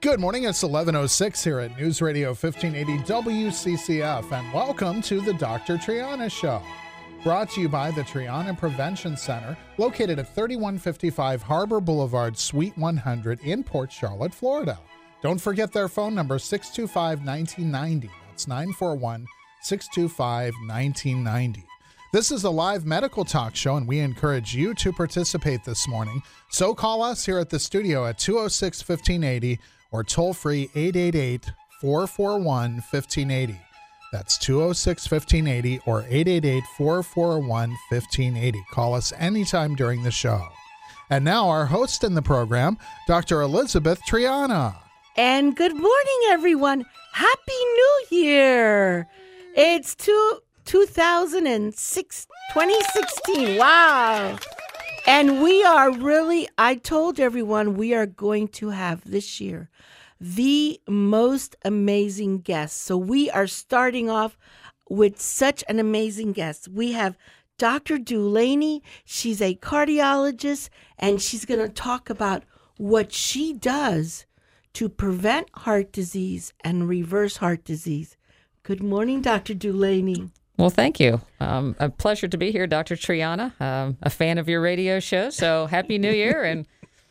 Good morning. It's 11:06 here at News Radio 1580 WCCF, and welcome to the Dr. Triana Show. Brought to you by the Triana Prevention Center, located at 3155 Harbor Boulevard, Suite 100 in Port Charlotte, Florida. Don't forget their phone number, 625-1990. That's 941-625-1990. This is a live medical talk show, and we encourage you to participate this morning. So call us here at the studio at 206-1580 or toll-free 888-441-1580. That's 206-1580 or 888-441-1580. Call us anytime during the show. And now our host in the program, Dr. Elizabeth Triana. And good morning, everyone. Happy New Year. It's 2016. Wow. And we are I told everyone we are going to have this year the most amazing guests. So we are starting off with such an amazing guest. We have Dr. Dulaney. She's a cardiologist, and she's going to talk about what she does to prevent heart disease and reverse heart disease. Good morning, Dr. Dulaney. Well, thank you. A pleasure to be here, Dr. Triana. A fan of your radio show, so Happy New Year, and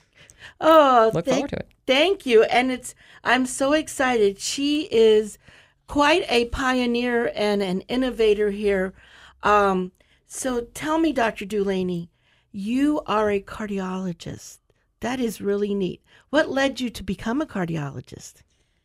look forward to it. Thank you, and I'm so excited. She is quite a pioneer and an innovator here. So tell me, Dr. Dulaney, you are a cardiologist. That is really neat. What led you to become a cardiologist?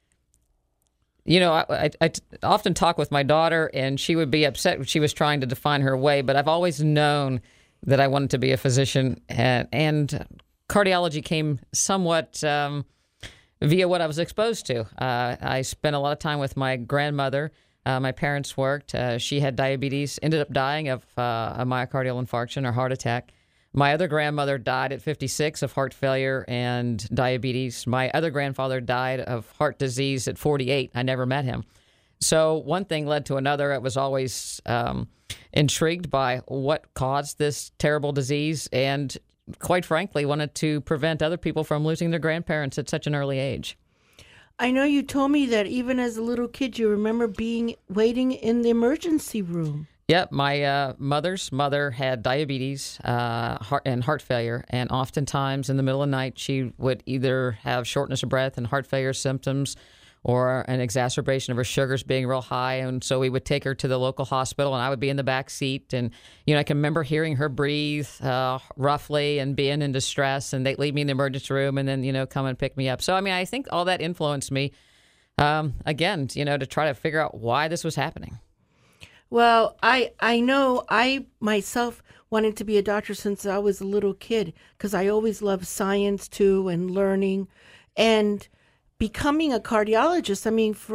You know, I often talk with my daughter, and she would be upset when she was trying to define her way, but I've always known that I wanted to be a physician, and cardiology came somewhat via what I was exposed to. I spent a lot of time with my grandmother. My parents worked. She had diabetes, ended up dying of a myocardial infarction or heart attack. My other grandmother died at 56 of heart failure and diabetes. My other grandfather died of heart disease at 48. I never met him. So one thing led to another. I was always intrigued by what caused this terrible disease, and quite frankly, wanted to prevent other people from losing their grandparents at such an early age. I know you told me that even as a little kid, you remember waiting in the emergency room. Yep, my mother's mother had diabetes and heart failure, and oftentimes in the middle of the night, she would either have shortness of breath and heart failure symptoms or an exacerbation of her sugars being real high, and so we would take her to the local hospital, and I would be in the back seat, and I can remember hearing her breathe roughly and being in distress, and they'd leave me in the emergency room and then come and pick me up. So, I think all that influenced me, again, to try to figure out why this was happening. Well, I know I myself wanted to be a doctor since I was a little kid because I always loved science too and learning, and becoming a cardiologist.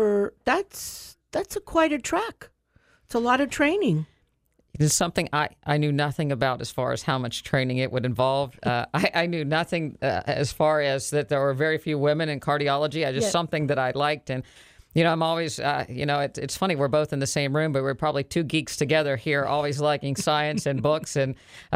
That's quite a track. It's a lot of training. It is something I knew nothing about as far as how much training it would involve. I knew nothing as far as that there were very few women in cardiology. Something that I liked, and I'm always, it's funny, we're both in the same room, but we're probably two geeks together here, always liking science and books. And,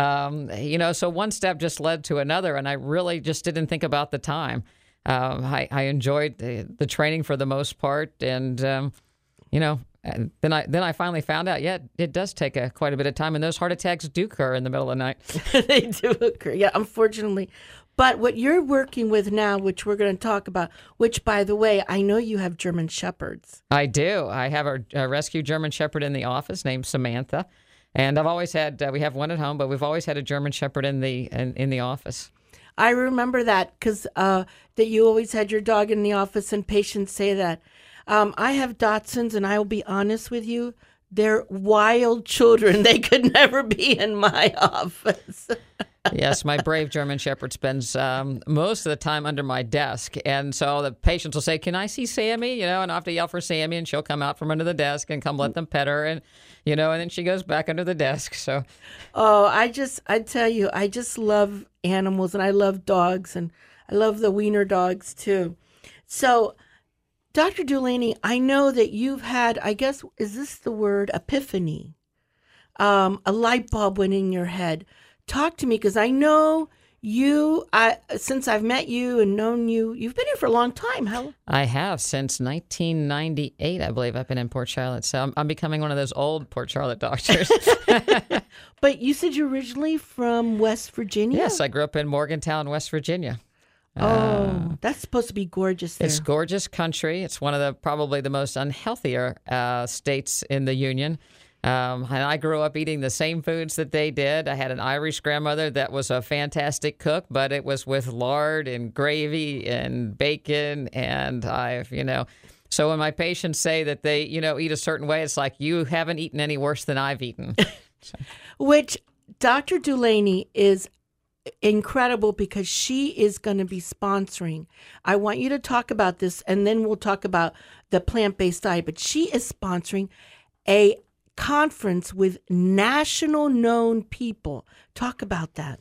so one step just led to another, and I really just didn't think about the time. I enjoyed the training for the most part. And, and then I finally found out, it does take quite a bit of time. And those heart attacks do occur in the middle of the night. They do occur, yeah, unfortunately. But what you're working with now, which we're going to talk about, which, by the way, I know you have German Shepherds. I do. I have a rescue German Shepherd in the office named Samantha. And I've always had, we have one at home, but we've always had a German Shepherd in the office. I remember that because that you always had your dog in the office, and patients say that. I have Dachshunds, and I will be honest with you, they're wild children. They could never be in my office. Yes, my brave German Shepherd spends most of the time under my desk. And so the patients will say, "Can I see Sammy?" And I have to yell for Sammy, and she'll come out from under the desk and come let them pet her. And, and then she goes back under the desk. So, I tell you, I just love animals, and I love dogs, and I love the wiener dogs too. So, Dr. Dulaney, I know that you've had, I guess, is this the word, epiphany? A light bulb went in your head. Talk to me, because I know Since I've met you and known you, you've been here for a long time. How? I have since 1998, I believe. I've been in Port Charlotte, so I'm becoming one of those old Port Charlotte doctors. But you said you're originally from West Virginia? Yes, I grew up in Morgantown, West Virginia. Oh, that's supposed to be gorgeous there. It's gorgeous country. It's one of the probably the most unhealthier states in the Union. And I grew up eating the same foods that they did. I had an Irish grandmother that was a fantastic cook, but it was with lard and gravy and bacon. And so when my patients say that they, eat a certain way, it's like, you haven't eaten any worse than I've eaten. Which Dr. Delaney is incredible because she is going to be sponsoring. I want you to talk about this, and then we'll talk about the plant-based diet. But she is sponsoring a conference with national known people. Talk about that.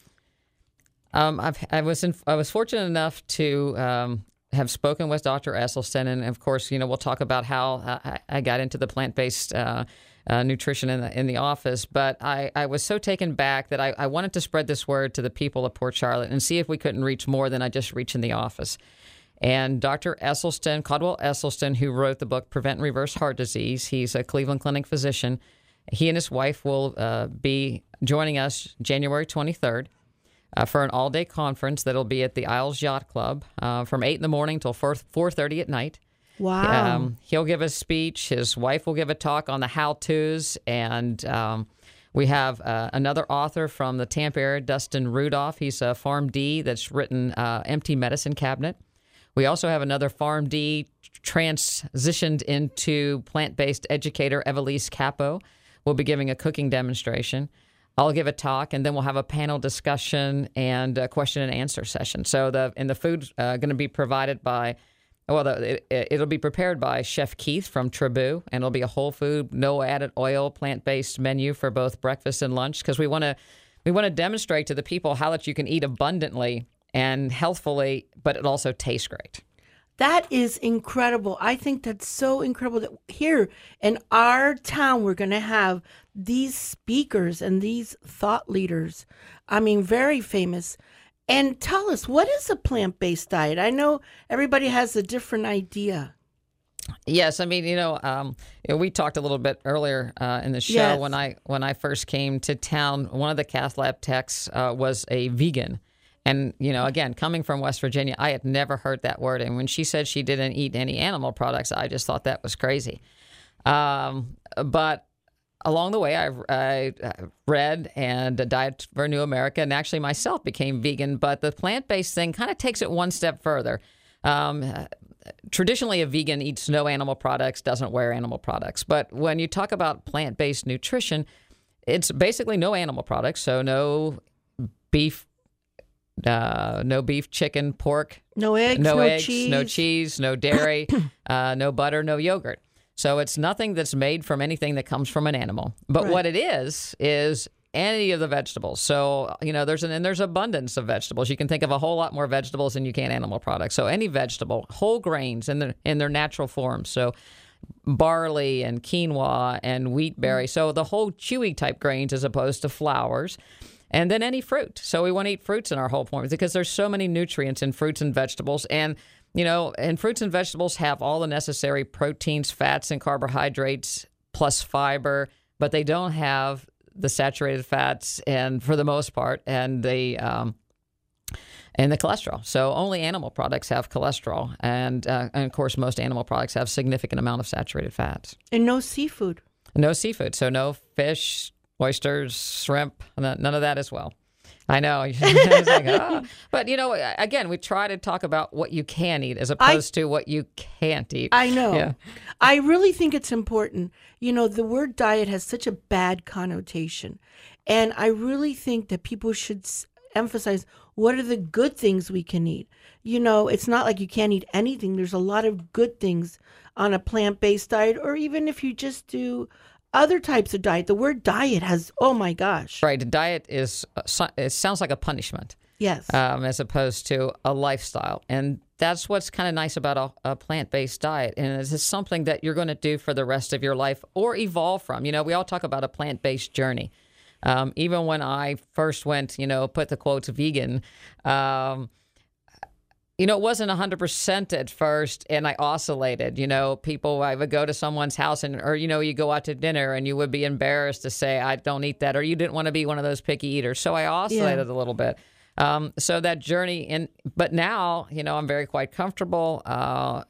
I was fortunate enough to have spoken with Dr. Esselstyn, and of course, we'll talk about how I got into the plant-based nutrition in the office. But I was so taken back that I wanted to spread this word to the people of Port Charlotte and see if we couldn't reach more than I just reach in the office. And Dr. Esselstyn, Caldwell Esselstyn, who wrote the book Prevent and Reverse Heart Disease, he's a Cleveland Clinic physician. He and his wife will be joining us January 23rd for an all-day conference that'll be at the Isles Yacht Club from 8 in the morning till 4:30 at night. Wow. He'll give a speech. His wife will give a talk on the how-tos. And we have another author from the Tampa area, Dustin Rudolph. He's a PharmD that's written Empty Medicine Cabinet. We also have another PharmD transitioned into plant-based educator, Evelise Capo. We'll be giving a cooking demonstration. I'll give a talk, and then we'll have a panel discussion and a question and answer session. So the food's going to be provided by, it'll be prepared by Chef Keith from Tribou, and it'll be a whole food, no added oil, plant-based menu for both breakfast and lunch, because we want to demonstrate to the people how that you can eat abundantly and healthfully, but it also tastes great. That is incredible. I think that's so incredible that here in our town, we're going to have these speakers and these thought leaders. I mean, very famous. And tell us, what is a plant-based diet? I know everybody has a different idea. Yes, I mean, we talked a little bit earlier in the show. Yes. When I first came to town, one of the cath lab techs was a vegan. And, again, coming from West Virginia, I had never heard that word. And when she said she didn't eat any animal products, I just thought that was crazy. But along the way, I read and Diet for New America, and actually myself became vegan. But the plant-based thing kind of takes it one step further. Traditionally, a vegan eats no animal products, doesn't wear animal products. But when you talk about plant-based nutrition, it's basically no animal products. So no beef, chicken, pork. No eggs, no cheese, no dairy, no butter, no yogurt. So it's nothing that's made from anything that comes from an animal. But Right. what it is any of the vegetables. So, there's abundance of vegetables. You can think of a whole lot more vegetables than you can animal products. So any vegetable, whole grains in their natural form. So barley and quinoa and wheat berry. So the whole chewy type grains as opposed to flours. And then any fruit. So we want to eat fruits in our whole form because there's so many nutrients in fruits and vegetables. And, and fruits and vegetables have all the necessary proteins, fats, and carbohydrates plus fiber, but they don't have the saturated fats and for the most part, and the cholesterol. So only animal products have cholesterol. And of course, most animal products have significant amount of saturated fats. And no seafood. No seafood. So no fish, oysters, shrimp, none of that as well. I know. It's like, ah. But, again, we try to talk about what you can eat as opposed to what you can't eat. I know. Yeah. I really think it's important. The word diet has such a bad connotation. And I really think that people should emphasize what are the good things we can eat. It's not like you can't eat anything. There's a lot of good things on a plant-based diet, or even if you just do other types of diet. The word diet has, oh my gosh. Right. A diet it sounds like a punishment. Yes. As opposed to a lifestyle. And that's what's kind of nice about a plant-based diet. And it's something that you're going to do for the rest of your life or evolve from. We all talk about a plant-based journey. Even when I first went, put the quotes vegan, it wasn't 100% at first, and I oscillated. I would go to someone's house, or you go out to dinner, and you would be embarrassed to say, I don't eat that, or you didn't want to be one of those picky eaters. So I oscillated a little bit. So that journey, but now, I'm very quite comfortable. I'm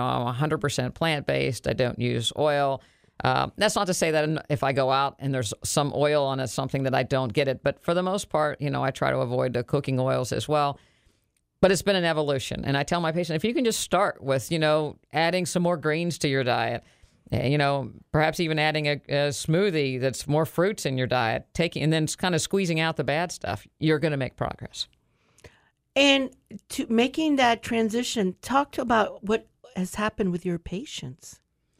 100% plant-based. I don't use oil. That's not to say that if I go out and there's some oil on it, something that I don't get it. But for the most part, I try to avoid the cooking oils as well. But it's been an evolution. And I tell my patient, if you can just start with, adding some more greens to your diet, perhaps even adding a smoothie that's more fruits in your diet, and then kind of squeezing out the bad stuff, you're going to make progress. And to making that transition, talk about what has happened with your patients.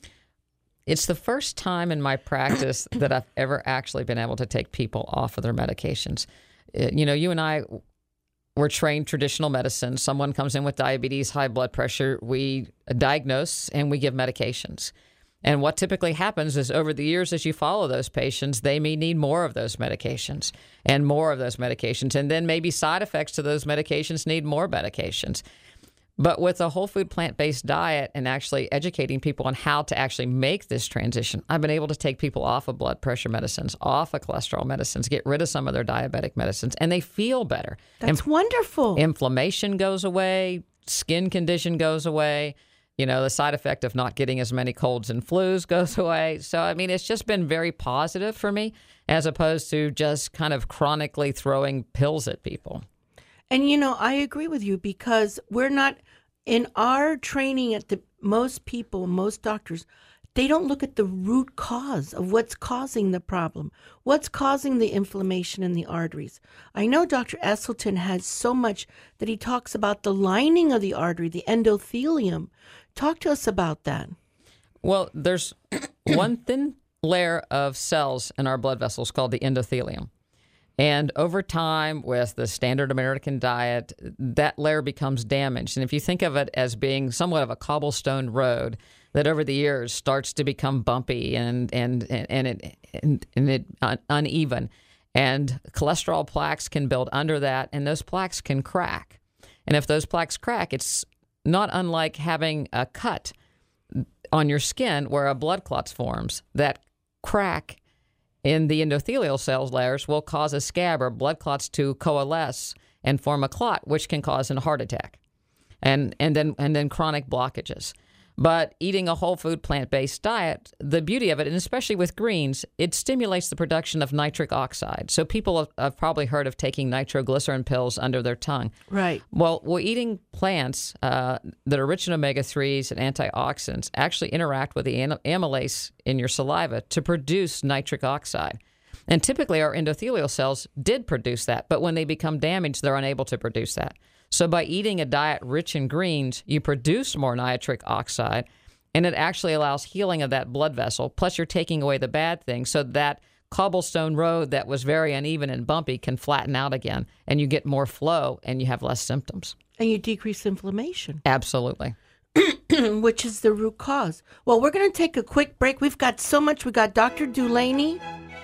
It's the first time in my practice that I've ever actually been able to take people off of their medications. You and I were trained traditional medicine. Someone comes in with diabetes, high blood pressure. We diagnose and we give medications. And what typically happens is over the years, as you follow those patients, they may need more of those medications and more of those medications. And then maybe side effects to those medications need more medications. But with a whole food plant-based diet and actually educating people on how to actually make this transition, I've been able to take people off of blood pressure medicines, off of cholesterol medicines, get rid of some of their diabetic medicines, and they feel better. That's wonderful. Inflammation goes away, skin condition goes away, the side effect of not getting as many colds and flus goes away. So, it's just been very positive for me as opposed to just kind of chronically throwing pills at people. And, I agree with you because we're not, in our training most doctors, they don't look at the root cause of what's causing the problem, what's causing the inflammation in the arteries. I know Dr. Esselstyn has so much that he talks about the lining of the artery, the endothelium. Talk to us about that. Well, there's one thin layer of cells in our blood vessels called the endothelium. And over time, with the standard American diet, that layer becomes damaged. And if you think of it as being somewhat of a cobblestone road that over the years starts to become bumpy and uneven, and cholesterol plaques can build under that, and those plaques can crack. And if those plaques crack, it's not unlike having a cut on your skin where a blood clot forms. That crack in the endothelial cells layers will cause a scab or blood clots to coalesce and form a clot, which can cause a heart attack, and then chronic blockages. But eating a whole food plant-based diet, the beauty of it, and especially with greens, it stimulates the production of nitric oxide. So people have probably heard of taking nitroglycerin pills under their tongue. Right. Well, we're eating plants that are rich in omega-3s and antioxidants actually interact with the amylase in your saliva to produce nitric oxide. And typically our endothelial cells did produce that, but when they become damaged, they're unable to produce that. So by eating a diet rich in greens, you produce more nitric oxide, and it actually allows healing of that blood vessel. Plus, you're taking away the bad things, so that cobblestone road that was very uneven and bumpy can flatten out again, and you get more flow, and you have less symptoms. And you decrease inflammation. Absolutely. Which is the root cause. Well, we're going to take a quick break. We've got so much. We got Dr. Dulaney.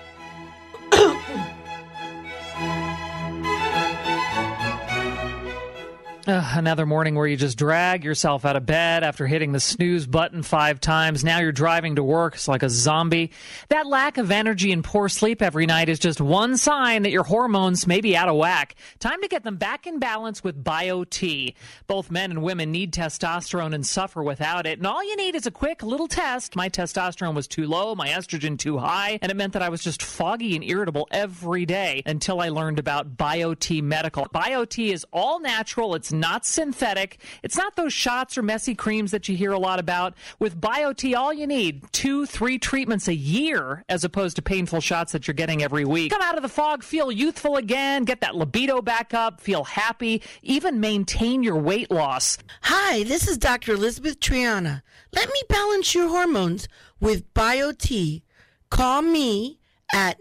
Another morning where you just drag yourself out of bed after hitting the snooze button 5 times. Now you're driving to work. It's like a zombie. That lack of energy and poor sleep every night is just one sign that your hormones may be out of whack. Time to get them back in balance with BioT. Both men and women need testosterone and suffer without it. And all you need is a quick little test. My testosterone was too low, my estrogen too high, and it meant that I was just foggy and irritable every day until I learned about BioT Medical. BioT is all natural. It's not synthetic. It's not those shots or messy creams that you hear a lot about. With BioT, all you need 2-3 treatments a year as opposed to painful shots that you're getting every week. Come out of the fog, feel youthful again, get that libido back up, feel happy, even maintain your weight loss. Hi, this is Dr. Elizabeth Triana. Let me balance your hormones with BioT. Call me at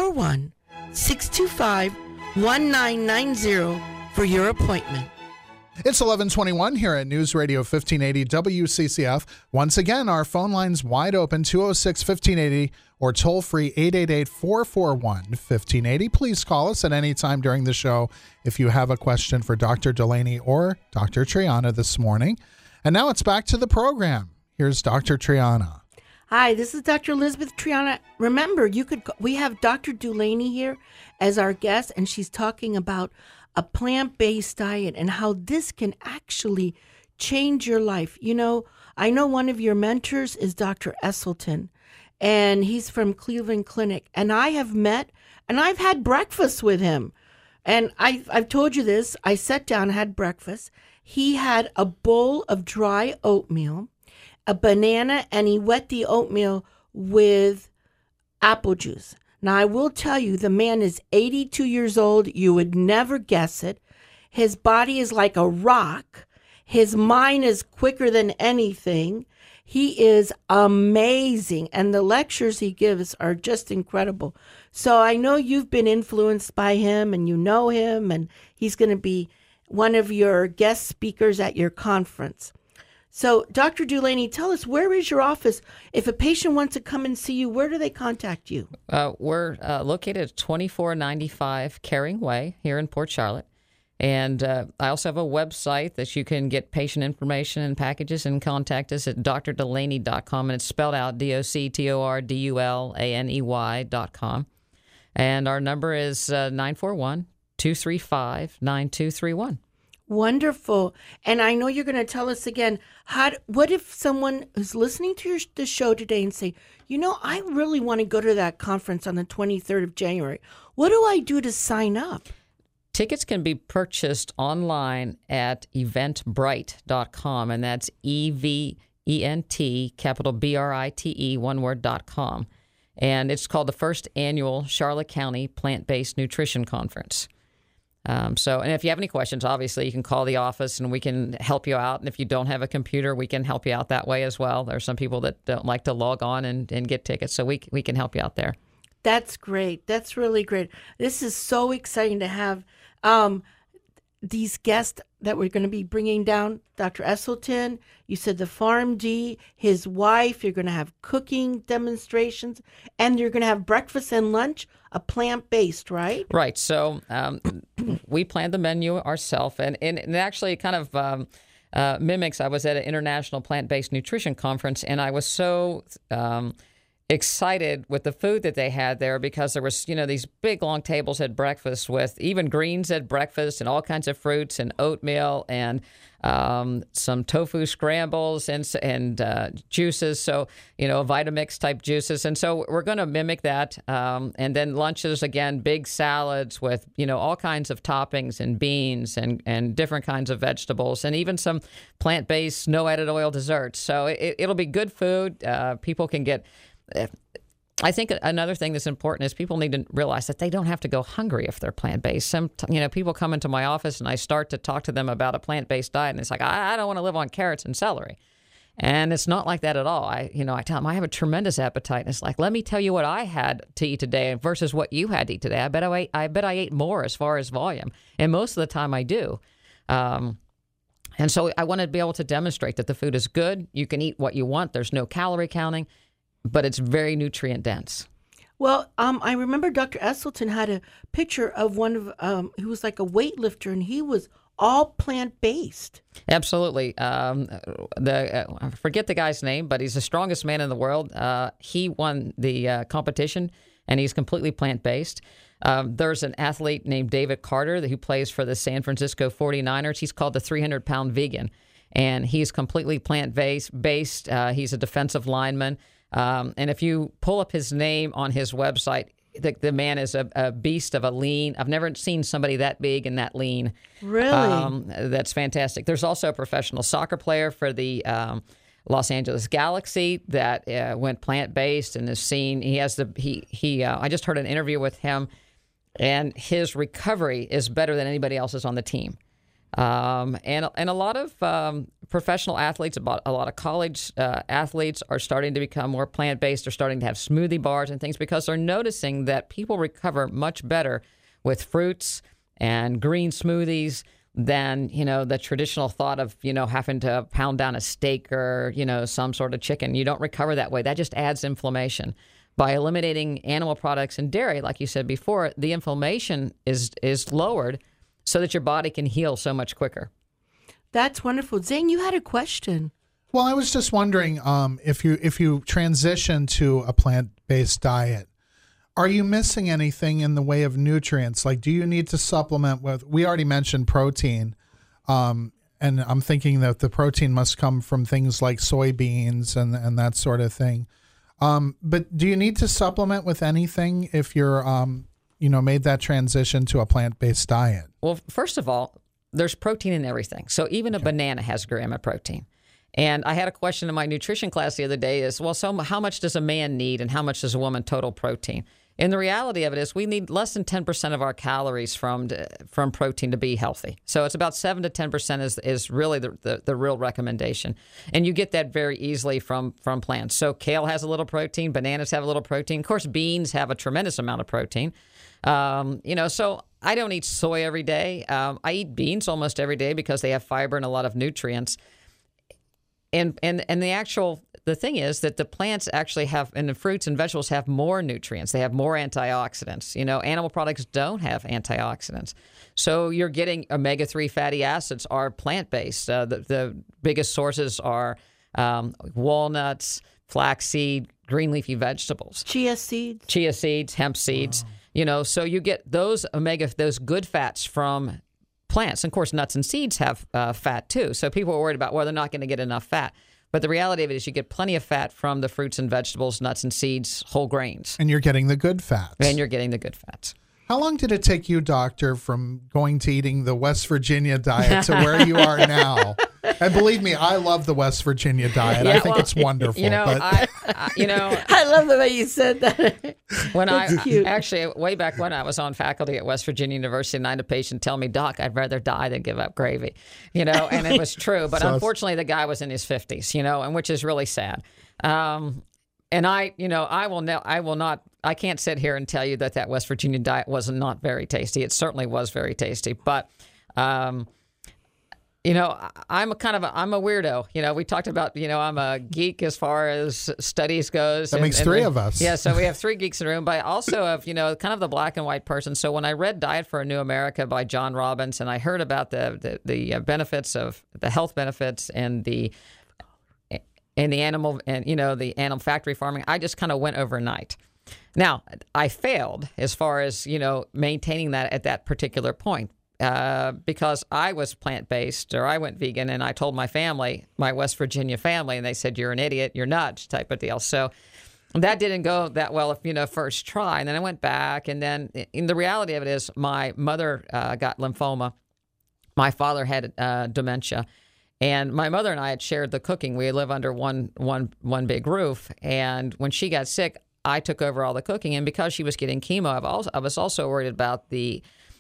941-625-1990 for your appointment. It's 11:21 here at News Radio 1580 WCCF. Once again, our phone line's wide open, 206-1580 or toll-free 888-441-1580. Please call us at any time during the show if you have a question for Dr. Delaney or Dr. Triana this morning. And now it's back to the program. Here's Dr. Triana. Hi, this is Dr. Elizabeth Triana. Remember, we have Dr. Delaney here as our guest, and she's talking about a plant-based diet and how this can actually change your life. You know, I know one of your mentors is Dr. Esselstyn, and he's from Cleveland Clinic. And I have met, and I've had breakfast with him. And I've told you this. I sat down, had breakfast. He had a bowl of dry oatmeal, a banana, and he wet the oatmeal with apple juice. Now, I will tell you, the man is 82 years old. You would never guess it. His body is like a rock. His mind is quicker than anything. He is amazing, and the lectures he gives are just incredible. So I know you've been influenced by him, and you know him, and he's going to be one of your guest speakers at your conference. So, Dr. Delaney, tell us, where is your office? If a patient wants to come and see you, where do they contact you? We're located at 2495 Caring Way here in Port Charlotte. And I also have a website that you can get patient information and packages and contact us at drdelaney.com. And it's spelled out DoctorDulaney.com. And our number is 941-235-9231. Wonderful. And I know you're going to tell us again, what if someone is listening to the show today and say, you know, I really want to go to that conference on the 23rd of January. What do I do to sign up? Tickets can be purchased online at eventbrite.com, and that's EVENT, capital BRITE, one word.com. And it's called the first annual Charlotte County Plant-Based Nutrition Conference. And if you have any questions, obviously you can call the office and we can help you out. And if you don't have a computer, we can help you out that way as well. There are some people that don't like to log on and get tickets, so we can help you out there. That's great. That's really great. This is so exciting to have these guests that we're going to be bringing down. Dr. Esselstyn, you said the PharmD, his wife, you're going to have cooking demonstrations, and you're going to have breakfast and lunch, a plant-based, right? Right. So we planned the menu ourselves, and it actually kind of mimics. I was at an international plant-based nutrition conference, and I was so excited with the food that they had there because there was, these big long tables at breakfast with even greens at breakfast and all kinds of fruits and oatmeal and some tofu scrambles and juices. So, Vitamix type juices. And so we're going to mimic that. And then lunches, again, big salads with, all kinds of toppings and beans and different kinds of vegetables and even some plant-based, no added oil desserts. So it'll be good food. People can get... I think another thing that's important is people need to realize that they don't have to go hungry if they're plant-based. Some, people come into my office and I start to talk to them about a plant-based diet, and it's like, I don't want to live on carrots and celery. And it's not like that at all. I tell them I have a tremendous appetite. And it's like, let me tell you what I had to eat today versus what you had to eat today. I bet I ate more as far as volume. And most of the time I do. And so I want to be able to demonstrate that the food is good. You can eat what you want. There's no calorie counting. But it's very nutrient dense. Well, I remember Dr. Esselstyn had a picture of one of he was like a weightlifter, and he was all plant-based. Absolutely. I forget the guy's name, but he's the strongest man in the world. He won the competition, and he's completely plant-based. There's an athlete named David Carter who plays for the San Francisco 49ers. He's called the 300-pound vegan, and he's completely plant-based. He's a defensive lineman. And if you pull up his name on his website, the man is a beast of a lean. I've never seen somebody that big and that lean. Really? That's fantastic. There's also a professional soccer player for the Los Angeles Galaxy that went plant-based and is seen. He has I just heard an interview with him, and his recovery is better than anybody else's on the team. And a lot of professional athletes, a lot of college athletes are starting to become more plant-based. They're starting to have smoothie bars and things because they're noticing that people recover much better with fruits and green smoothies than, the traditional thought of, having to pound down a steak or, some sort of chicken. You don't recover that way. That just adds inflammation. By eliminating animal products and dairy, like you said before, the inflammation is lowered so that your body can heal so much quicker. That's wonderful. Zane, you had a question. Well, I was just wondering if you transition to a plant-based diet, are you missing anything in the way of nutrients? Like, do you need to supplement with, we already mentioned protein, and I'm thinking that the protein must come from things like soybeans and that sort of thing. But do you need to supplement with anything if you're, made that transition to a plant-based diet? Well, first of all, there's protein in everything. So even a banana has a gram of protein. And I had a question in my nutrition class the other day is, well, so how much does a man need and how much does a woman total protein? And the reality of it is we need less than 10% of our calories from protein to be healthy. So it's about 7 to 10% is really the real recommendation. And you get that very easily from plants. So kale has a little protein, bananas have a little protein. Of course, beans have a tremendous amount of protein. So I don't eat soy every day. I eat beans almost every day because they have fiber and a lot of nutrients. And the thing is that the plants actually have, and the fruits and vegetables have more nutrients. They have more antioxidants. Animal products don't have antioxidants. So you're getting omega-3 fatty acids are plant-based. The biggest sources are walnuts, flaxseed, green leafy vegetables. Chia seeds, hemp seeds. Wow. So you get those good fats from plants. And of course, nuts and seeds have fat too. So people are worried about, well, they're not going to get enough fat. But the reality of it is you get plenty of fat from the fruits and vegetables, nuts and seeds, whole grains. And you're getting the good fats. How long did it take you, doctor, from going to eating the West Virginia diet to where you are now? And believe me, I love the West Virginia diet. I think it's wonderful. I love the way you said that. Actually, way back when I was on faculty at West Virginia University, and I had a patient tell me, "Doc, I'd rather die than give up gravy." And it was true. But unfortunately, the guy was in his 50s. And which is really sad. And I can't sit here and tell you that West Virginia diet was not very tasty. It certainly was very tasty, but. I'm a weirdo. We talked about, I'm a geek as far as studies goes. That makes three of us. Yeah, so we have three geeks in the room, but I also have, kind of the black and white person. So when I read Diet for a New America by John Robbins, and I heard about the benefits of the health benefits and the animal and, the animal factory farming, I just kind of went overnight. Now, I failed as far as, maintaining that at that particular point. Because I was plant-based or I went vegan and I told my family, my West Virginia family, and they said, "You're an idiot, you're nuts," type of deal. So that didn't go that well, first try. And then I went back, and then in the reality of it is my mother got lymphoma. My father had dementia. And my mother and I had shared the cooking. We live under one big roof. And when she got sick, I took over all the cooking. And because she was getting chemo, I was also worried about the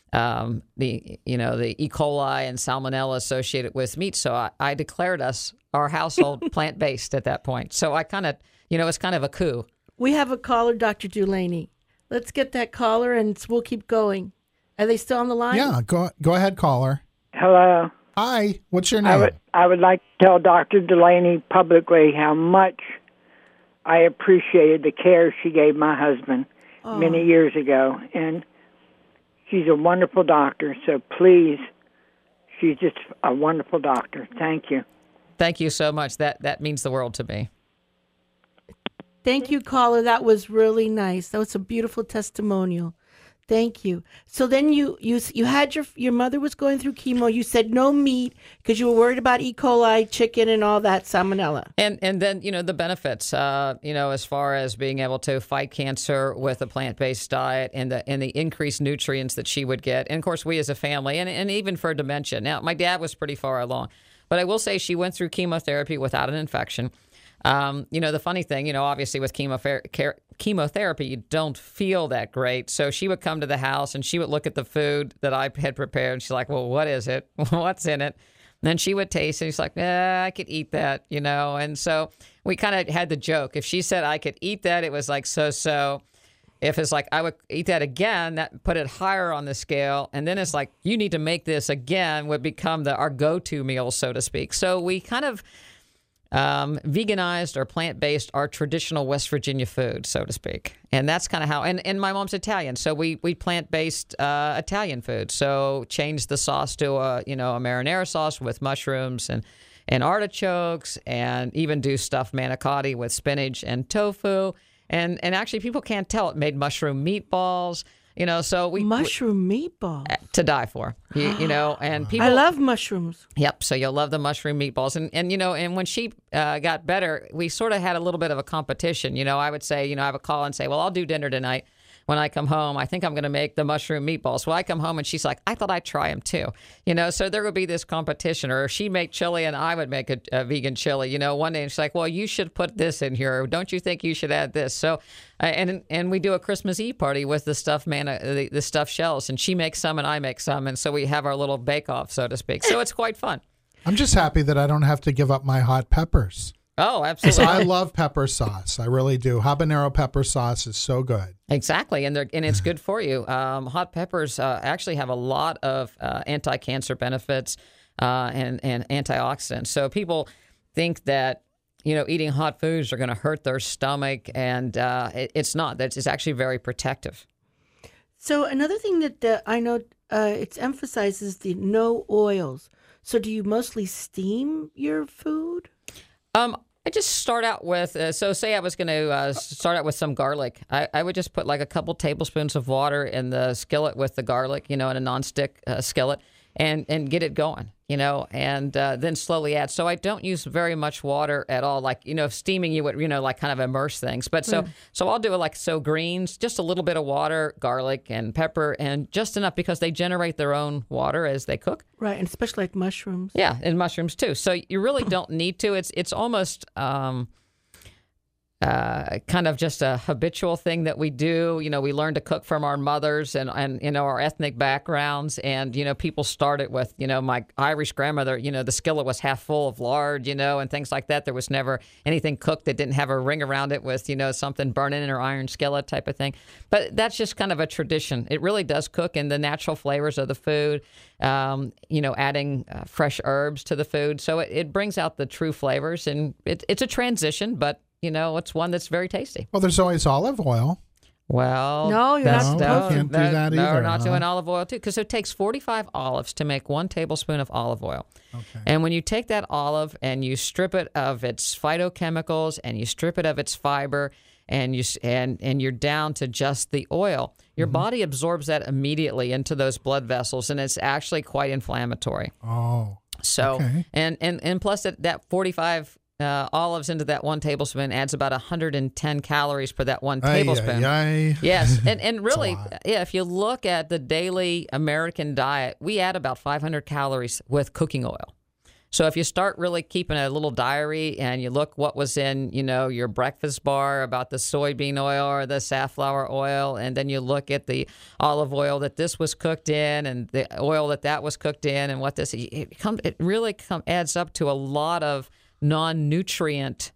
E. coli and salmonella associated with meat. So I declared our household plant-based at that point. So I kind of, it's kind of a coup. We have a caller, Dr. Delaney. Let's get that caller and we'll keep going. Are they still on the line? Yeah, go ahead, caller. Hello. Hi, what's your name? I would like to tell Dr. Delaney publicly how much I appreciated the care she gave my husband many years ago. And she's a wonderful doctor, so please, she's just a wonderful doctor. Thank you. Thank you so much. That means the world to me. Thank you, caller. That was really nice. That was a beautiful testimonial. Thank you. So then you had your mother was going through chemo. You said no meat because you were worried about E. coli, chicken, and all that salmonella. And then the benefits. As far as being able to fight cancer with a plant-based diet and the increased nutrients that she would get. And of course, we as a family, and even for dementia. Now, my dad was pretty far along, but I will say she went through chemotherapy without an infection. The funny thing, obviously with chemotherapy, you don't feel that great. So she would come to the house and she would look at the food that I had prepared. She's like, "Well, what is it? What's in it?" And then she would taste it. She's like, "I could eat that," And so we kind of had the joke. If she said I could eat that, it was like so-so. if it's like I would eat that again, that put it higher on the scale. And then it's like, you need to make this again would become our go-to meal, so to speak. So we kind of veganized or plant-based our traditional West Virginia food, so to speak. And that's kind of how, and my mom's Italian, so we plant-based Italian food. So changed the sauce to a marinara sauce with mushrooms and artichokes, and even do stuffed manicotti with spinach and tofu. And actually, people can't tell it made mushroom meatballs. So mushroom meatballs to die for. And people. I love mushrooms. Yep. So you'll love the mushroom meatballs, and when she got better, we sort of had a little bit of a competition. I would say, I would call and say, well, I'll do dinner tonight. When I come home, I think I'm going to make the mushroom meatballs. Well, I come home and she's like, I thought I'd try them too. So there would be this competition. Or she'd make chili and I would make a vegan chili. One day and she's like, well, you should put this in here. Don't you think you should add this? So, and we do a Christmas Eve party with the stuffed the stuffed shells, and she makes some and I make some, and so we have our little bake-off, so to speak. So it's quite fun. I'm just happy that I don't have to give up my hot peppers. Oh, absolutely. I love pepper sauce. I really do. Habanero pepper sauce is so good. Exactly, and it's good for you. Hot peppers actually have a lot of anti-cancer benefits and antioxidants. So people think that eating hot foods are going to hurt their stomach, and it's not. It's actually very protective. So another thing that I know it emphasizes the no oils. So do you mostly steam your food? I just start out with, so say I was going to start out with some garlic. I would just put like a couple tablespoons of water in the skillet with the garlic, in a nonstick skillet, and get it going, and then slowly add. So I don't use very much water at all. Like, steaming you would, like kind of immerse things. But so I'll do it like, greens, just a little bit of water, garlic and pepper, and just enough because they generate their own water as they cook. Right, and especially like mushrooms. Yeah, and mushrooms too. So you really don't need to. It's almost kind of just a habitual thing that we do. We learn to cook from our mothers and our ethnic backgrounds. And, people started with, my Irish grandmother, the skillet was half full of lard, and things like that. There was never anything cooked that didn't have a ring around it with, something burning in her iron skillet type of thing. But that's just kind of a tradition. It really does cook in the natural flavors of the food, adding fresh herbs to the food. So it brings out the true flavors. And it's a transition, but it's one that's very tasty. Well, there's always olive oil. Well, no, you're not supposed to. Can't do that either. No, we're not doing olive oil too, because it takes 45 olives to make 1 tablespoon of olive oil. Okay. And when you take that olive and you strip it of its phytochemicals and you strip it of its fiber and you're down to just the oil, your body absorbs that immediately into those blood vessels, and it's actually quite inflammatory. Oh. So okay. and plus that 45 olives into that 1 tablespoon adds about 110 calories per that 1 tablespoon. Yes, and really, if you look at the daily American diet, we add about 500 calories with cooking oil. So if you start really keeping a little diary and you look what was in, your breakfast bar about the soybean oil or the safflower oil, and then you look at the olive oil that this was cooked in and the oil that was cooked in, and what this, it really adds up to a lot of non-nutrient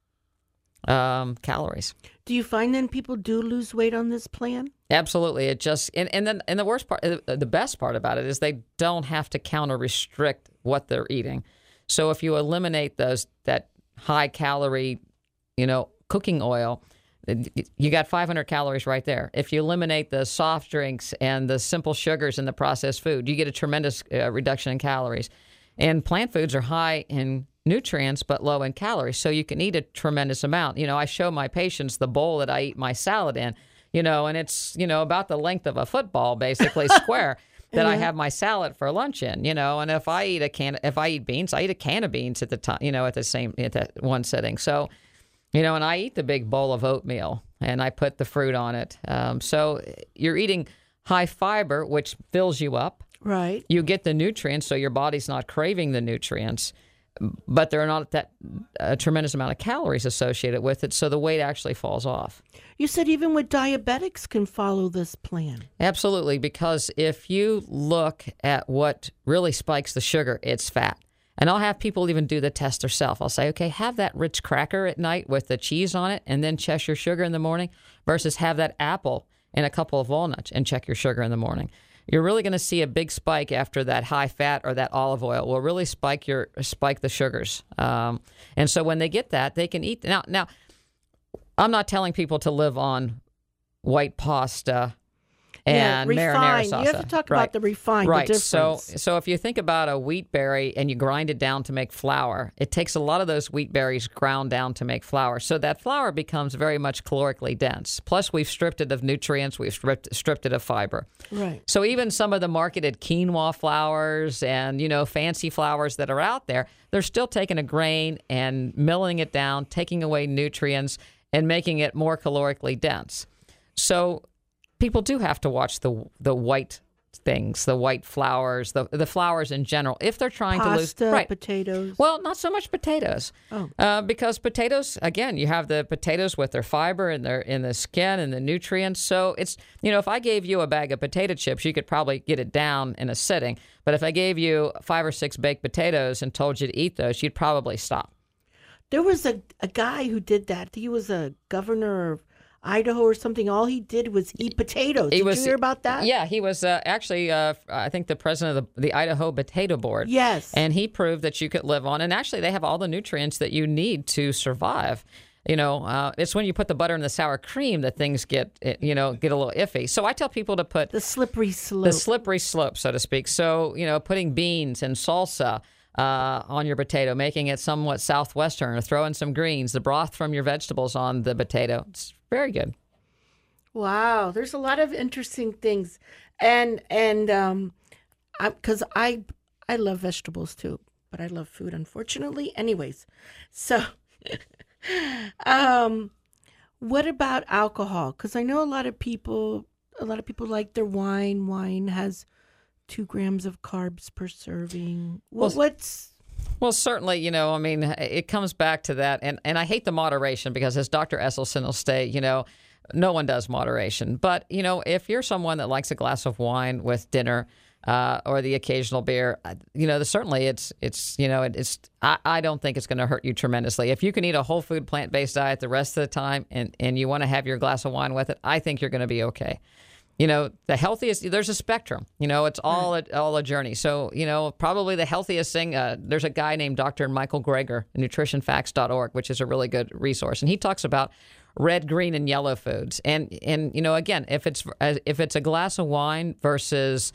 calories. Do you find then people do lose weight on this plan? Absolutely. It just and the worst part, the best part about it is they don't have to count or restrict what they're eating. So if you eliminate that high calorie, cooking oil, you got 500 calories right there. If you eliminate the soft drinks and the simple sugars in the processed food, you get a tremendous reduction in calories. And plant foods are high in nutrients but low in calories, so you can eat a tremendous amount. I show my patients the bowl that I eat my salad in, and it's, about the length of a football, basically square, that I have my salad for lunch in, and if I eat beans, I eat a can of beans at the time, at that one sitting. So, and I eat the big bowl of oatmeal and I put the fruit on it. So you're eating high fiber, which fills you up. Right. You get the nutrients, so your body's not craving the nutrients, but there are not a tremendous amount of calories associated with it, so the weight actually falls off. You said even with diabetics can follow this plan. Absolutely, because if you look at what really spikes the sugar, it's fat. And I'll have people even do the test themselves. I'll say, okay, have that Ritz cracker at night with the cheese on it and then check your sugar in the morning versus have that apple and a couple of walnuts and check your sugar in the morning. You're really going to see a big spike after that high fat or that olive oil will really spike the sugars. And so when they get that, they can eat. Now, I'm not telling people to live on white pasta and marinara salsa. You have to talk about the refined. Right. The difference. So if you think about a wheat berry and you grind it down to make flour, it takes a lot of those wheat berries ground down to make flour. So that flour becomes very much calorically dense. Plus, we've stripped it of nutrients. We've stripped it of fiber. Right. So even some of the marketed quinoa flours and, fancy flours that are out there, they're still taking a grain and milling it down, taking away nutrients and making it more calorically dense. So people do have to watch the white things, the white flours, the flours in general, if they're trying to lose. Pasta, potatoes. Well, not so much potatoes. Because potatoes, again, you have the potatoes with their fiber and in the skin and the nutrients. So it's, if I gave you a bag of potato chips, you could probably get it down in a sitting. But if I gave you 5 or 6 baked potatoes and told you to eat those, you'd probably stop. There was a guy who did that. He was a governor of Idaho or something. All he did was eat potatoes. Did you hear about that? Yeah, he was actually, I think, the president of the Idaho Potato Board. Yes. And he proved that you could live on. And actually, they have all the nutrients that you need to survive. It's when you put the butter in the sour cream that things get a little iffy. So I tell people to put the slippery slope. The slippery slope, so to speak. So, putting beans and salsa on your potato, making it somewhat southwestern, or throw in some greens, the broth from your vegetables on the potato. It's very good. Wow, there's a lot of interesting things, and because I love vegetables too, but I love food, unfortunately. Anyways, so what about alcohol? Because I know a lot of people like their wine. Wine has 2 grams of carbs per serving. Well, certainly, it comes back to that. And I hate the moderation because, as Dr. Esselstyn will say, no one does moderation. But, if you're someone that likes a glass of wine with dinner or the occasional beer, certainly I don't think it's going to hurt you tremendously. If you can eat a whole food, plant-based diet the rest of the time and you want to have your glass of wine with it, I think you're going to be okay. The healthiest, there's a spectrum, it's all a journey. So, probably the healthiest thing, there's a guy named Dr. Michael Greger, nutritionfacts.org, which is a really good resource. And he talks about red, green, and yellow foods. And again, if it's a glass of wine versus,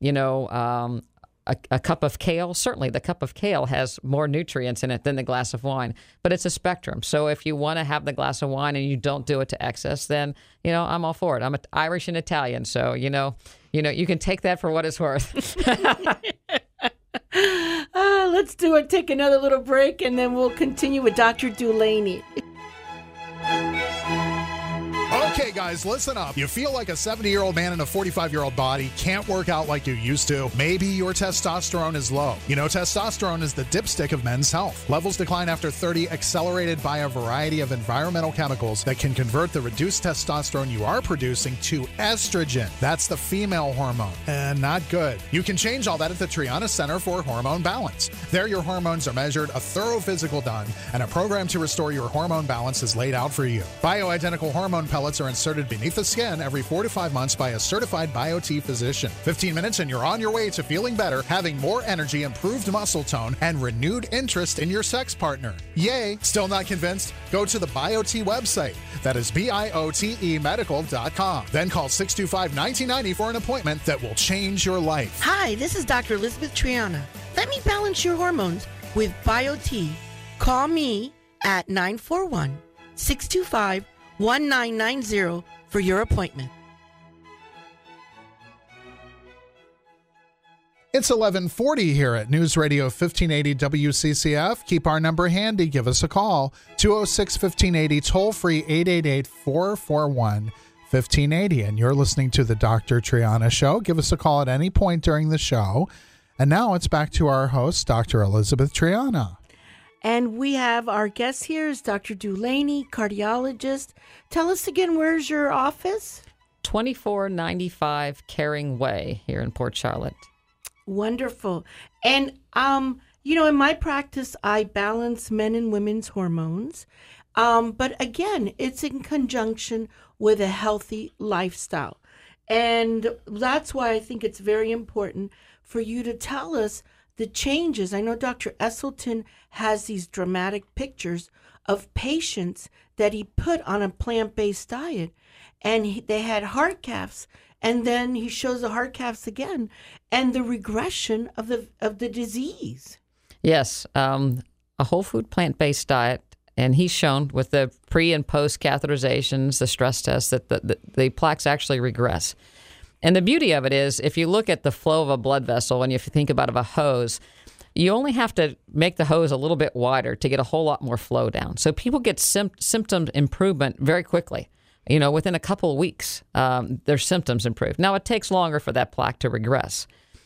a cup of kale, certainly the cup of kale has more nutrients in it than the glass of wine, but it's a spectrum. So if you want to have the glass of wine and you don't do it to excess, then, I'm all for it. I'm Irish and Italian, so, you can take that for what it's worth. Let's do it. Take another little break, and then we'll continue with Dr. Delaney. Okay, guys, listen up. You feel like a 70-year-old man in a 45-year-old body, can't work out like you used to. Maybe your testosterone is low. Testosterone is the dipstick of men's health. Levels decline after 30, accelerated by a variety of environmental chemicals that can convert the reduced testosterone you are producing to estrogen. That's the female hormone, and not good. You can change all that at the Triana Center for Hormone Balance. There, your hormones are measured, a thorough physical done, and a program to restore your hormone balance is laid out for you. Bioidentical hormone pellets are inserted beneath the skin every 4 to 5 months by a certified BioT physician. 15 minutes and you're on your way to feeling better, having more energy, improved muscle tone, and renewed interest in your sex partner. Yay! Still not convinced? Go to the BioT website. That is BIOTEmedical.com. Then call 625-1990 for an appointment that will change your life. Hi, this is Dr. Elizabeth Triana. Let me balance your hormones with BioT. Call me at 941-625-1990 for your appointment. It's 11:40 here at News Radio 1580 WCCF. Keep our number handy. Give us a call. 206-1580, toll-free 888-441-1580. And you're listening to the Dr. Triana Show. Give us a call at any point during the show. And now it's back to our host, Dr. Elizabeth Triana. And we have our guest here is Dr. Delaney, cardiologist. Tell us again, where's your office? 2495 Caring Way here in Port Charlotte. Wonderful. And In my practice, I balance men and women's hormones. But again, it's in conjunction with a healthy lifestyle. And that's why I think it's very important for you to tell us the changes. I know Dr. Esselstyn has these dramatic pictures of patients that he put on a plant-based diet, and they had heart calves, and then he shows the heart calves again, and the regression of the disease. Yes, a whole food plant-based diet, and he's shown with the pre and post catheterizations, the stress tests, that the plaques actually regress. And the beauty of it is, if you look at the flow of a blood vessel, and if you think about a hose, you only have to make the hose a little bit wider to get a whole lot more flow down. So people get symptom improvement very quickly. Within a couple of weeks, their symptoms improve. Now, it takes longer for that plaque to regress,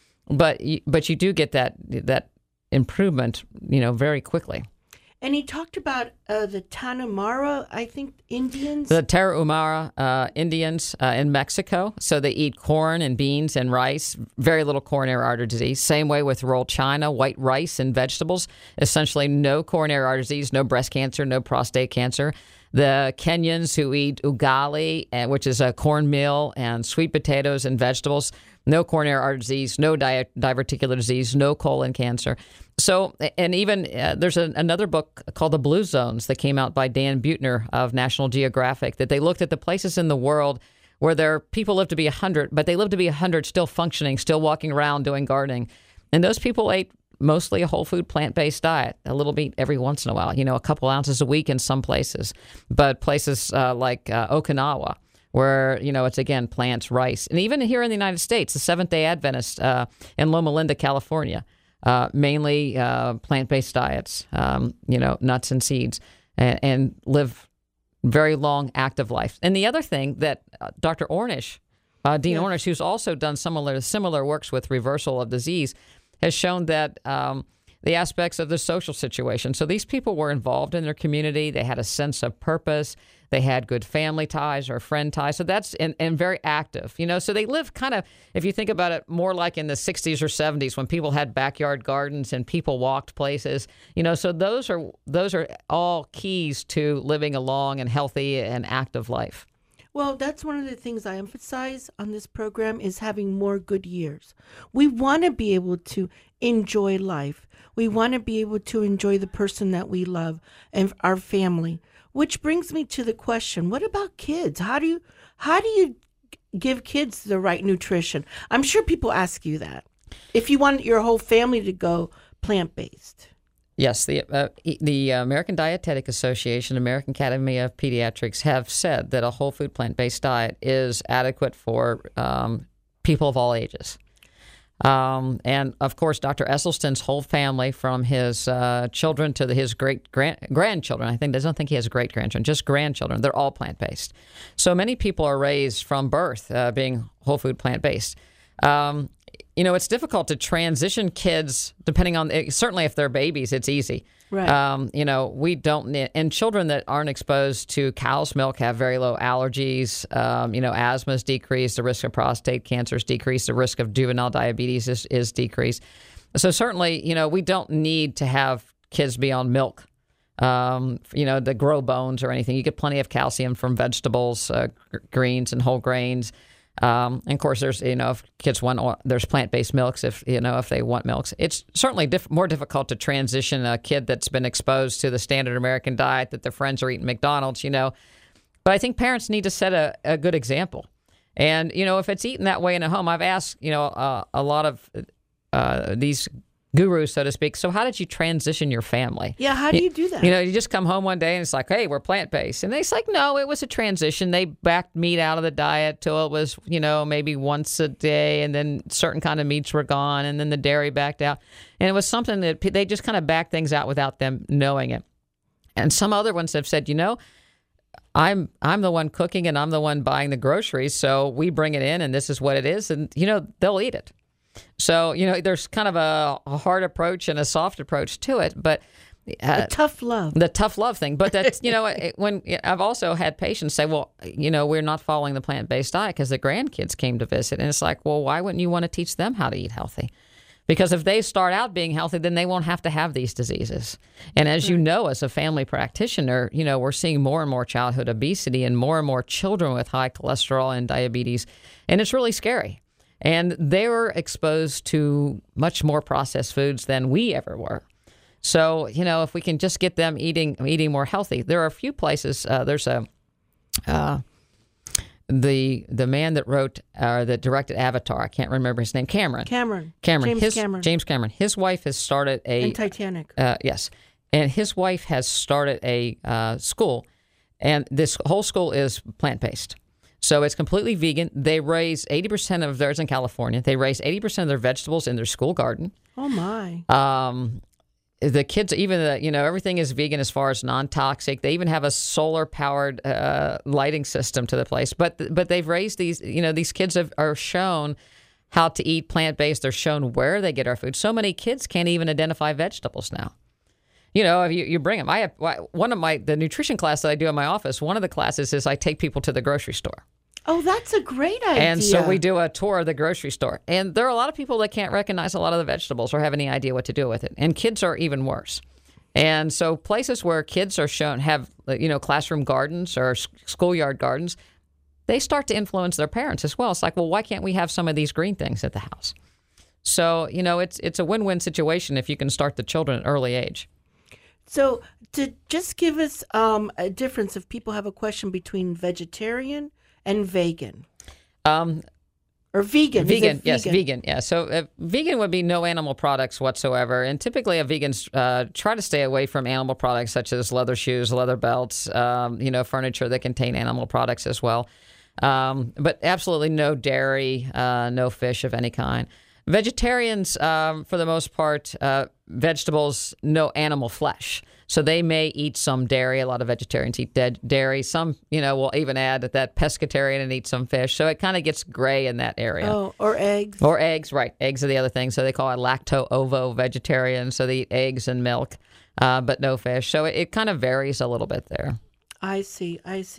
but you do get that improvement, very quickly. And he talked about the Tarahumara, I think, Indians. The Tarahumara Indians in Mexico. So they eat corn and beans and rice, very little coronary artery disease. Same way with rural China, white rice and vegetables. Essentially no coronary artery disease, no breast cancer, no prostate cancer. The Kenyans who eat ugali, which is a cornmeal, and sweet potatoes and vegetables, no coronary artery disease, no diverticular disease, no colon cancer. So, and even there's another book called The Blue Zones that came out by Dan Buettner of National Geographic, that they looked at the places in the world where their people live to be 100, but they live to be 100 still functioning, still walking around doing gardening. And those people ate mostly a whole food plant-based diet, a little meat every once in a while, a couple ounces a week in some places. But places like Okinawa, where, it's, again, plants, rice. And even here in the United States, the Seventh-day Adventists in Loma Linda, California, mainly plant-based diets, nuts and seeds, and live very long, active life. And the other thing that Dr. Ornish, Dean Ornish, who's also done similar works with reversal of disease, has shown that the aspects of the social situation. So these people were involved in their community. They had a sense of purpose. They had good family ties or friend ties. So that's and very active, So they live kind of, if you think about it, more like in the 60s or 70s when people had backyard gardens and people walked places. So those are all keys to living a long and healthy and active life. Well, that's one of the things I emphasize on this program is having more good years. We want to be able to enjoy life. We want to be able to enjoy the person that we love and our family. Which brings me to the question, what about kids? How do you give kids the right nutrition? I'm sure people ask you that. If you want your whole family to go plant-based. Yes, the American Dietetic Association, American Academy of Pediatrics have said that a whole food plant-based diet is adequate for people of all ages. And, of course, Dr. Esselstyn's whole family, from his children to his great-grandchildren, I don't think he has great-grandchildren, just grandchildren, they're all plant-based. So many people are raised from birth being whole food plant-based. It's difficult to transition kids depending on, certainly if they're babies, it's easy. Right. We don't, and children that aren't exposed to cow's milk have very low allergies. Asthma is decreased, the risk of prostate cancer is decreased, the risk of juvenile diabetes is decreased. So certainly, we don't need to have kids be on milk, to grow bones or anything. You get plenty of calcium from vegetables, greens and whole grains. And of course, there's, if kids want, there's plant-based milks if they want milks. It's certainly more difficult to transition a kid that's been exposed to the standard American diet that their friends are eating McDonald's, But I think parents need to set a good example. And, if it's eaten that way in a home, I've asked, a lot of these gurus, so to speak. So how did you transition your family? Yeah, how do you do that? You just come home one day and it's like, hey, we're plant-based. And it's like, no, it was a transition. They backed meat out of the diet till it was, maybe once a day. And then certain kind of meats were gone. And then the dairy backed out. And it was something that they just kind of backed things out without them knowing it. And some other ones have said, I'm the one cooking and I'm the one buying the groceries. So we bring it in and this is what it is. And, they'll eat it. So, there's kind of a hard approach and a soft approach to it, but the tough love thing. But that's, when I've also had patients say, well, we're not following the plant-based diet because the grandkids came to visit. And it's like, well, why wouldn't you want to teach them how to eat healthy? Because if they start out being healthy, then they won't have to have these diseases. And as you know, as a family practitioner, we're seeing more and more childhood obesity and more children with high cholesterol and diabetes. And it's really scary. And they were exposed to much more processed foods than we ever were. So, if we can just get them eating more healthy, there are a few places. There's the man that directed Avatar. I can't remember his name. Cameron. James Cameron. His wife has started in Titanic. Yes, and his wife has started a school, and this whole school is plant-based. So it's completely vegan. They raise 80% of theirs in California. They raise 80% of their vegetables in their school garden. Oh my. The kids, even everything is vegan as far as non-toxic. They even have a solar-powered lighting system to the place. But they've raised these. These kids are shown how to eat plant-based. They're shown where they get our food. So many kids can't even identify vegetables now. If you bring them. I have the nutrition class that I do in my office. One of the classes is I take people to the grocery store. Oh, that's a great idea. And so we do a tour of the grocery store. And there are a lot of people that can't recognize a lot of the vegetables or have any idea what to do with it. And kids are even worse. And so places where kids are shown have, classroom gardens or schoolyard gardens, they start to influence their parents as well. It's like, well, why can't we have some of these green things at the house? So, it's a win-win situation if you can start the children at an early age. So to just give us a difference, if people have a question between vegetarian and vegan. Or vegan. Vegan, yes, vegan. Yeah. So vegan would be no animal products whatsoever. And typically a vegans try to stay away from animal products such as leather shoes, leather belts, furniture that contain animal products as well. But absolutely no dairy, no fish of any kind. Vegetarians, for the most part, vegetables, no animal flesh. So they may eat some dairy. A lot of vegetarians eat dairy. Some, will even add that pescatarian and eat some fish. So it kind of gets gray in that area. Oh, or eggs. Or eggs, right. Eggs are the other thing. So they call it lacto-ovo vegetarian. So they eat eggs and milk, but no fish. So it kind of varies a little bit there. I see.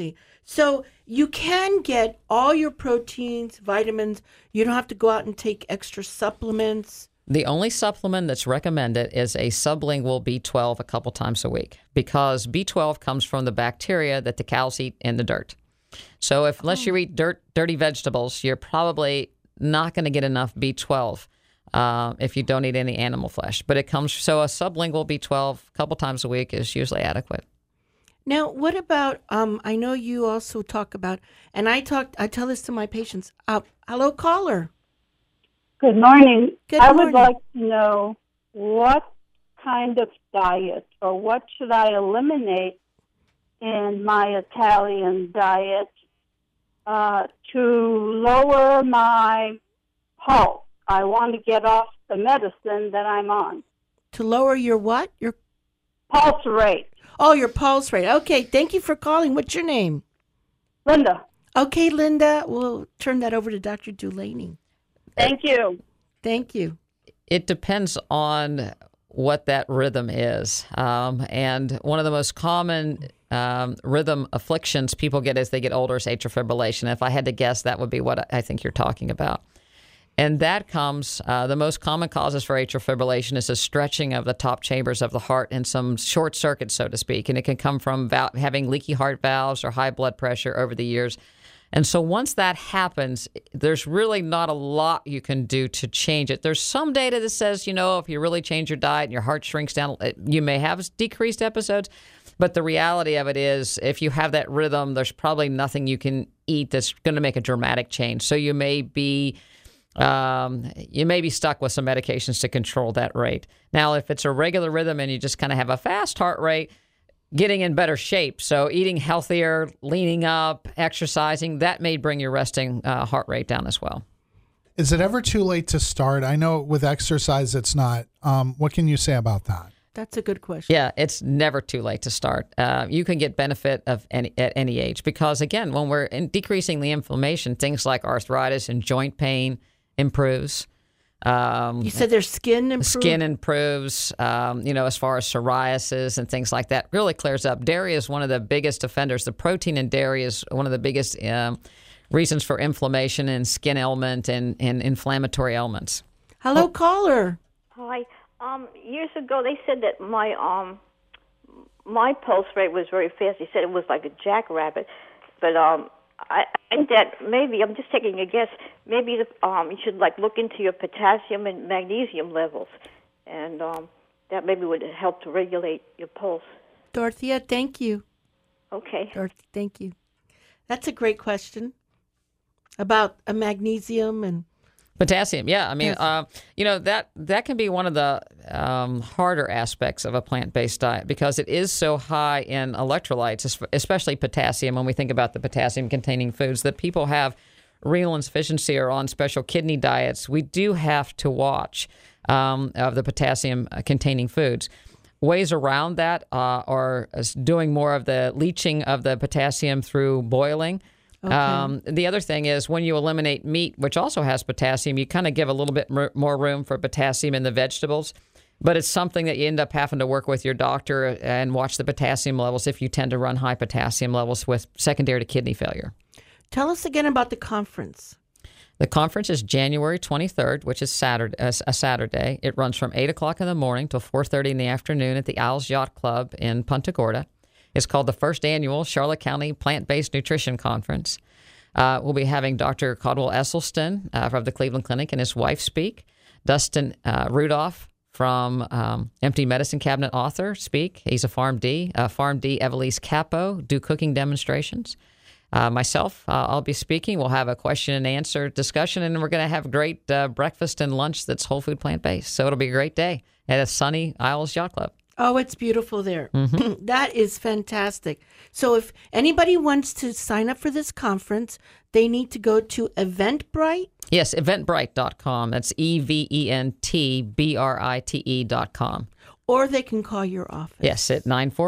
So you can get all your proteins, vitamins. You don't have to go out and take extra supplements. The only supplement that's recommended is a sublingual B12 a couple times a week because B12 comes from the bacteria that the cows eat in the dirt. So unless you eat dirty vegetables, you're probably not going to get enough B12 if you don't eat any animal flesh. But a sublingual B12 a couple times a week is usually adequate. Now, what about, I know you also talk about, and I tell this to my patients, hello, caller. Good morning. I would like to know what kind of diet or what should I eliminate in my Italian diet to lower my pulse. I want to get off the medicine that I'm on. To lower your what? Your pulse rate. Oh, your pulse rate. Okay, thank you for calling. What's your name? Linda. Okay, Linda, we'll turn that over to Dr. Delaney. Thank you. Thank you. It depends on what that rhythm is. And one of the most common rhythm afflictions people get as they get older is atrial fibrillation. If I had to guess, that would be what I think you're talking about. And that comes, the most common causes for atrial fibrillation is a stretching of the top chambers of the heart and some short circuits, so to speak. And it can come from having leaky heart valves or high blood pressure over the years. And so once that happens, there's really not a lot you can do to change it. There's some data that says, if you really change your diet and your heart shrinks down, you may have decreased episodes. But the reality of it is, if you have that rhythm, there's probably nothing you can eat that's going to make a dramatic change. So you may be stuck with some medications to control that rate. Now, if it's a regular rhythm and you just kind of have a fast heart rate, getting in better shape, so eating healthier, leaning up, exercising, that may bring your resting heart rate down as well. Is it ever too late to start? I know with exercise it's not. What can you say about that? That's a good question. Yeah, it's never too late to start. You can get benefit at any age because, again, when we're decreasing the inflammation, things like arthritis and joint pain improves. You said their skin improves? Skin improves, as far as psoriasis and things like that, really clears up. Dairy is one of the biggest offenders. The protein in dairy is one of the biggest reasons for inflammation and skin ailment and inflammatory ailments. Hello, caller. Hi. Years ago, they said that my pulse rate was very fast. They said it was like a jackrabbit, but I think that maybe, I'm just taking a guess, maybe you should like look into your potassium and magnesium levels, and that maybe would help to regulate your pulse. Dorothea, thank you. Okay. Dorothy, thank you. That's a great question about a magnesium and potassium. Yeah, I mean, that can be one of the harder aspects of a plant-based diet because it is so high in electrolytes, especially potassium. When we think about the potassium-containing foods that people have renal insufficiency or on special kidney diets, we do have to watch of the potassium-containing foods. Ways around that are doing more of the leaching of the potassium through boiling. Okay. The other thing is when you eliminate meat, which also has potassium, you kind of give a little bit more room for potassium in the vegetables. But it's something that you end up having to work with your doctor and watch the potassium levels if you tend to run high potassium levels with secondary to kidney failure. Tell us again about the conference. The conference is January 23rd, which is a Saturday. It runs from 8 o'clock in the morning till 4:30 in the afternoon at the Isles Yacht Club in Punta Gorda. It's called the first annual Charlotte County Plant-Based Nutrition Conference. We'll be having Dr. Caldwell Esselstyn from the Cleveland Clinic and his wife speak. Dustin Rudolph from Empty Medicine Cabinet author speak. He's a PharmD. PharmD Evelise Capo do cooking demonstrations. Myself, I'll be speaking. We'll have a question and answer discussion, and we're going to have great breakfast and lunch that's whole food plant-based. So it'll be a great day at a sunny Isles Yacht Club. Oh, it's beautiful there. Mm-hmm. That is fantastic. So if anybody wants to sign up for this conference, they need to go to Eventbrite? Yes, eventbrite.com. That's eventbrite.com. Or they can call your office. Yes, at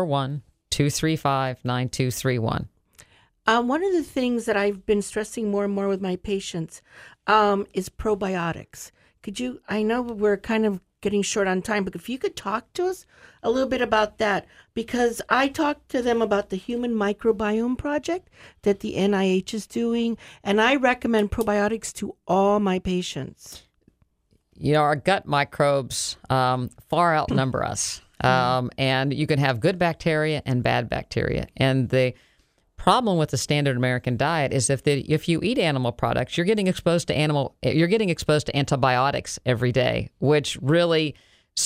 941-235-9231. One of the things that I've been stressing more and more with my patients is probiotics. I know we're kind of getting short on time, but if you could talk to us a little bit about that, because I talked to them about the Human Microbiome Project that the NIH is doing, and I recommend probiotics to all my patients. You know, our gut microbes far outnumber us, and you can have good bacteria and bad bacteria. And the problem with the standard American diet is if you eat animal products, you're getting exposed to antibiotics every day, which really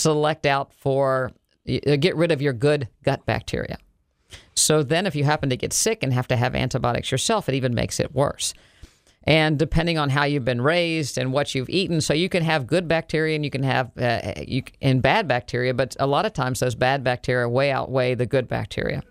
get rid of your good gut bacteria. So then if you happen to get sick and have to have antibiotics yourself, it even makes it worse. And depending on how you've been raised and what you've eaten, so you can have good bacteria and you can have and bad bacteria, but a lot of times those bad bacteria way outweigh the good bacteria.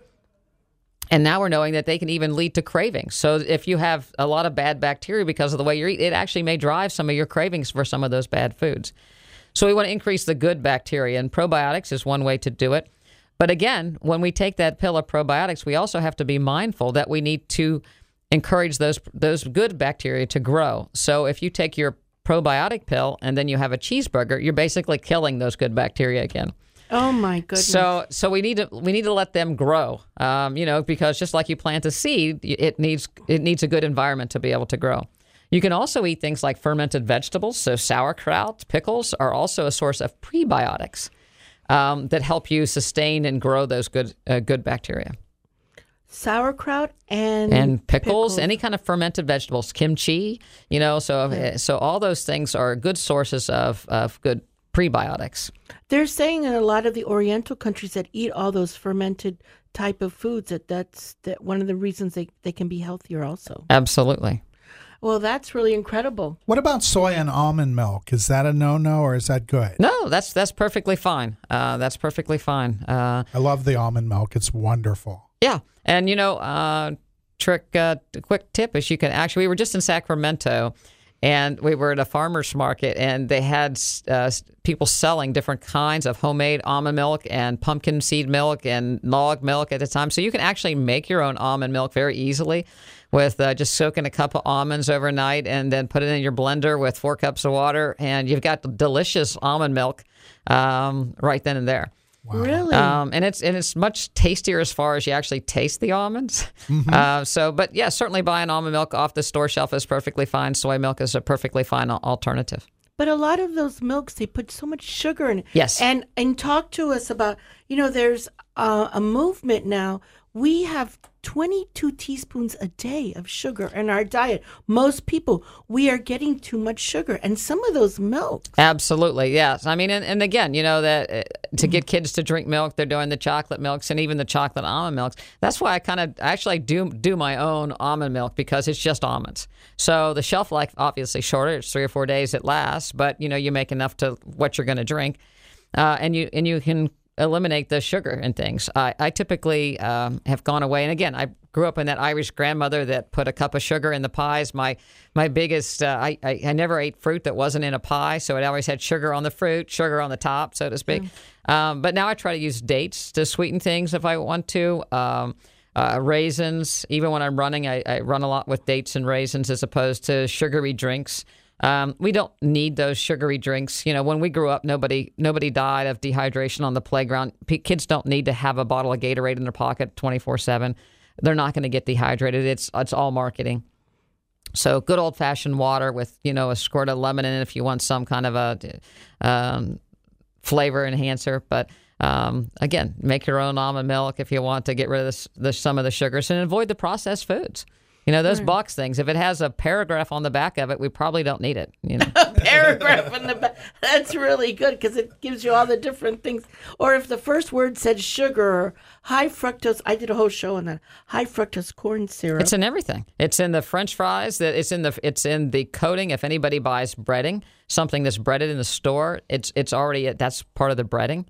And now we're knowing that they can even lead to cravings. So if you have a lot of bad bacteria because of the way you eat, it actually may drive some of your cravings for some of those bad foods. So we want to increase the good bacteria, and probiotics is one way to do it. But again, when we take that pill of probiotics, we also have to be mindful that we need to encourage those good bacteria to grow. So if you take your probiotic pill and then you have a cheeseburger, you're basically killing those good bacteria again. Oh my goodness! So we need to let them grow, because just like you plant a seed, it needs a good environment to be able to grow. You can also eat things like fermented vegetables. So sauerkraut, pickles are also a source of prebiotics that help you sustain and grow those good bacteria. Sauerkraut and pickles, any kind of fermented vegetables, kimchi, so all those things are good sources of good prebiotics. They're saying in a lot of the Oriental countries that eat all those fermented type of foods that's one of the reasons they can be healthier also. Absolutely. Well, that's really incredible. What about soy and almond milk? Is that a no-no or is that good? No, that's perfectly fine. That's perfectly fine. I love the almond milk. It's wonderful. Yeah. And, quick tip is you can actually, we were just in Sacramento, and we were at a farmer's market, and they had people selling different kinds of homemade almond milk and pumpkin seed milk and log milk at the time. So you can actually make your own almond milk very easily with just soaking a cup of almonds overnight and then put it in your blender with 4 cups of water, and you've got delicious almond milk right then and there. Wow. Really? And it's much tastier as far as you actually taste the almonds. Mm-hmm. But yeah, certainly buying almond milk off the store shelf is perfectly fine. Soy milk is a perfectly fine alternative. But a lot of those milks, they put so much sugar in it. Yes. And talk to us about, there's a movement now. We have 22 teaspoons a day of sugar in our diet. Most people, we are getting too much sugar. And some of those milks. Absolutely, yes. I mean, and again, that to get kids to drink milk, they're doing the chocolate milks and even the chocolate almond milks. That's why I actually do my own almond milk, because it's just almonds. So the shelf life obviously shorter. It's 3 or 4 days it lasts, but you make enough to what you're going to drink, and you can eliminate the sugar and things. I typically have gone away, and again, I grew up in that Irish grandmother that put a cup of sugar in the pies. My biggest, I never ate fruit that wasn't in a pie, so it always had sugar on the fruit, sugar on the top, so to speak. But now I try to use dates to sweeten things if I want to. Raisins, even when I'm running, I run a lot with dates and raisins as opposed to sugary drinks. We don't need those sugary drinks. When we grew up, nobody died of dehydration on the playground. Kids don't need to have a bottle of Gatorade in their pocket 24/7. They're not going to get dehydrated. It's all marketing. So good old-fashioned water with, a squirt of lemon in it if you want some kind of a flavor enhancer. But again, make your own almond milk if you want to get rid of some of the sugars, and avoid the processed foods. Those box things, if it has a paragraph on the back of it, we probably don't need it. A paragraph on the back. That's really good because it gives you all the different things. Or if the first word said sugar or high fructose, I did a whole show on that. High fructose corn syrup. It's in everything. It's in the French fries. It's in the coating. If anybody buys breading, something that's breaded in the store, it's already that's part of the breading.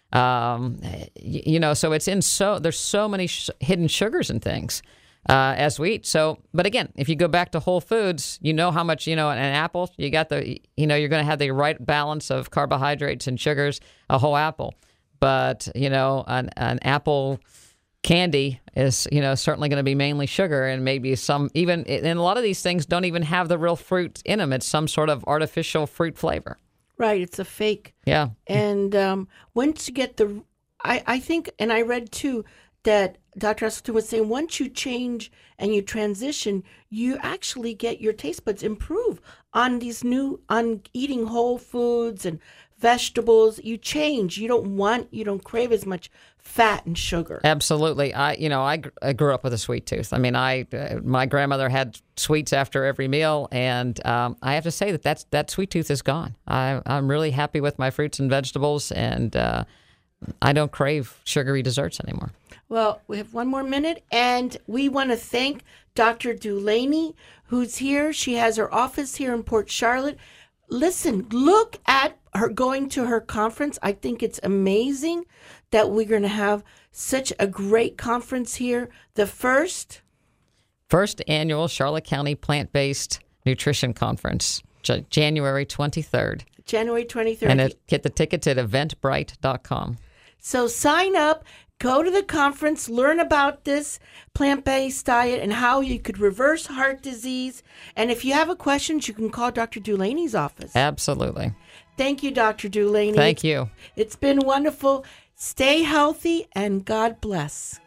So it's in there's so many hidden sugars and things. As we eat. But again, if you go back to Whole Foods, how much, an apple, you got you're going to have the right balance of carbohydrates and sugars, a whole apple. But, an apple candy is, certainly going to be mainly sugar, and maybe and a lot of these things don't even have the real fruit in them. It's some sort of artificial fruit flavor. Right. It's a fake. Yeah. And once you get I think, and I read too, that Dr. Esselstyn was saying once you change and you transition, you actually get your taste buds improve on eating whole foods and vegetables. You change. You don't crave as much fat and sugar. Absolutely. I grew up with a sweet tooth. I mean, my grandmother had sweets after every meal, and I have to say that sweet tooth is gone. I'm really happy with my fruits and vegetables, and I don't crave sugary desserts anymore. Well, we have one more minute, and we want to thank Dr. Dulaney, who's here. She has her office here in Port Charlotte. Listen, look at her going to her conference. I think it's amazing that we're going to have such a great conference here. The first annual Charlotte County Plant-Based Nutrition Conference, January 23rd. January 23rd. And get the tickets at eventbrite.com. So sign up. Go to the conference, learn about this plant-based diet and how you could reverse heart disease. And if you have a question, you can call Dr. Dulaney's office. Absolutely. Thank you, Dr. Dulaney. Thank you. It's been wonderful. Stay healthy and God bless.